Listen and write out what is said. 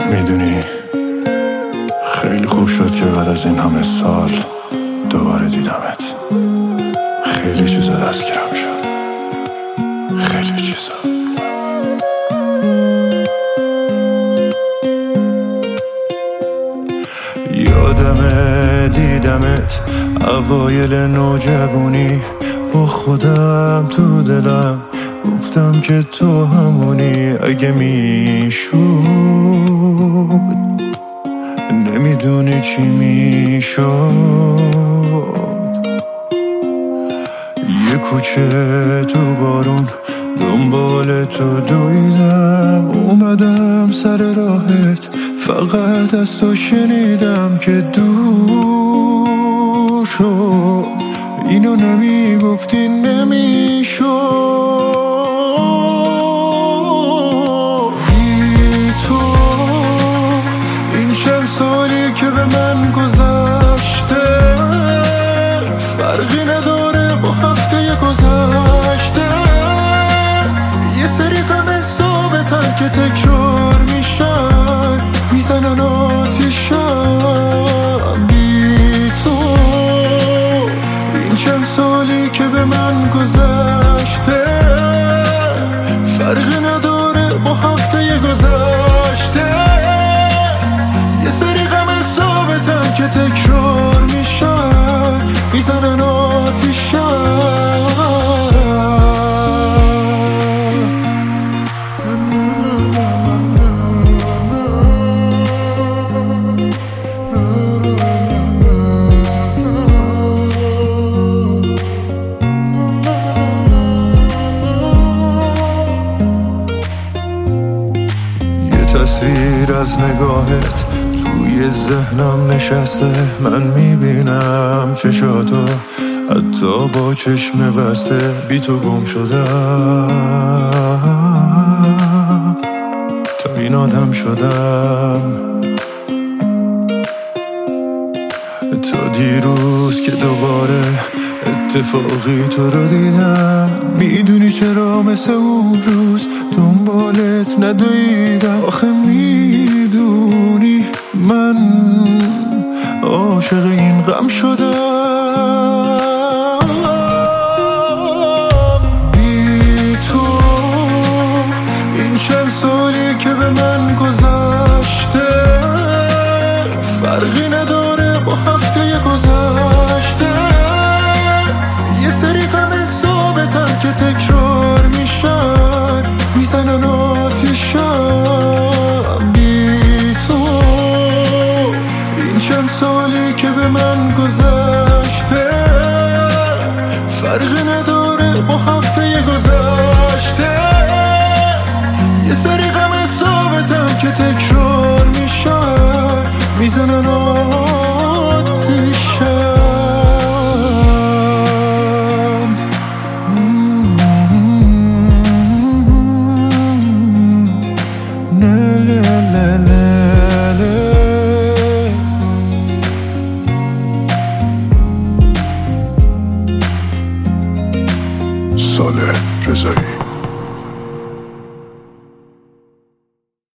میدونی خیلی خوب شد که بعد از این همه سال دوباره دیدمت. خیلی چیزا دستگیرم شد، خیلی چیزا. یادمه دیدمت اوایل نوجوانی، با خودم تو دلم گفتم که تو همونی. اگه میشد نمیدونی چی میشد. یه کوچه تو بارون دنبال تو دویدم، اومدم سر راهت، فقط از تو شنیدم که دور شد. اینو نمیگفتی نمیشد. بی تو این چند سالی که به من گذشته فرقی نداره با هفته گذشته. یه سری غم ثابتن که تکرار میشن، میزنن آتیشم. بی تو این چند سالی که به من گذشته فرقی نداره با هفته گذشته. یه سری غم ثابتن که تکرار میشن، میزنن آتیشم. تصویر از نگاهت توی ذهنم نشسته، من میبینم چشاتو حتی با چشم بسته. بی تو گم شدم، تا این آدم شدم. تا دیروز که دوباره اتفاقی تو رو دیدم، میدونی چرا مثل اون روز دنبالت ندویدم. آخه میدونی من عاشق این غم شدم. بی تو این چند سالی که به من گذشته فرقی نداره با هفته گذشته. یه سری غم ثابتن که تکرار میشن، میزنن آتیشم. بی تو این چند سالی که به من گذشته فرقی نداره با هفته گذشته. یه سری غم ثابتن که تکرار میشن، میزنن آتیشم. صالح رضایی.